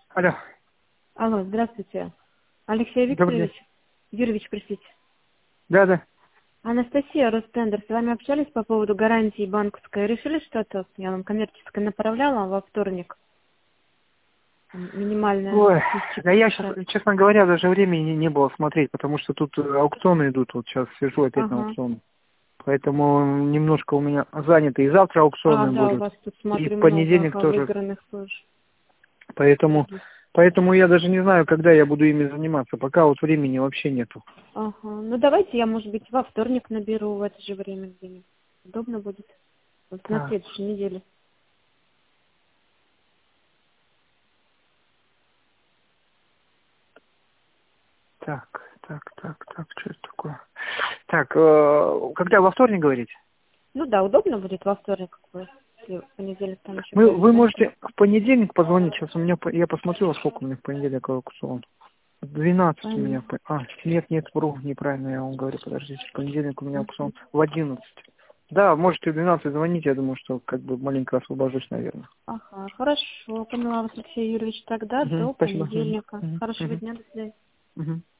Алло. Алло, здравствуйте. Алексей Добрый день. Викторович, Юрьевич, простите. Да. Анастасия, Ростендер, с вами общались по поводу гарантии банковской. Решили что-то? Я вам коммерческое направляла во вторник. Минимальная Ой, да я сейчас, 1050. честно говоря, даже времени не было смотреть, потому что тут аукционы идут, вот сейчас сижу опять на Ага. аукцион. Поэтому немножко у меня занято. И завтра аукционы Да, у будут, вас тут, и в смотрю, много понедельник тоже. выигранных тоже. Других. Поэтому я даже не знаю, когда я буду ими заниматься. Пока вот времени вообще нету. Ага. Ну давайте я, может быть, во вторник наберу в это же время где-нибудь. Удобно будет. Вот на Так, следующей неделе. что это такое? Так, когда во вторник говорить? Ну да, удобно будет во вторник, как бы, если в понедельник там еще Вы появится. можете в понедельник позвонить. Сейчас у меня, я посмотрю, во сколько у меня в понедельник аукцион. 12 у меня. Нет, вру, неправильно я вам говорю. Подождите, в понедельник у меня аукцион в 11. Да, можете в 12 звонить, я думаю, что как бы маленько освобожусь, наверное. Ага, хорошо. Поняла вас, Алексей Юрьевич. Тогда до Спасибо. понедельника. Хорошего дня, до свидания. Мгм.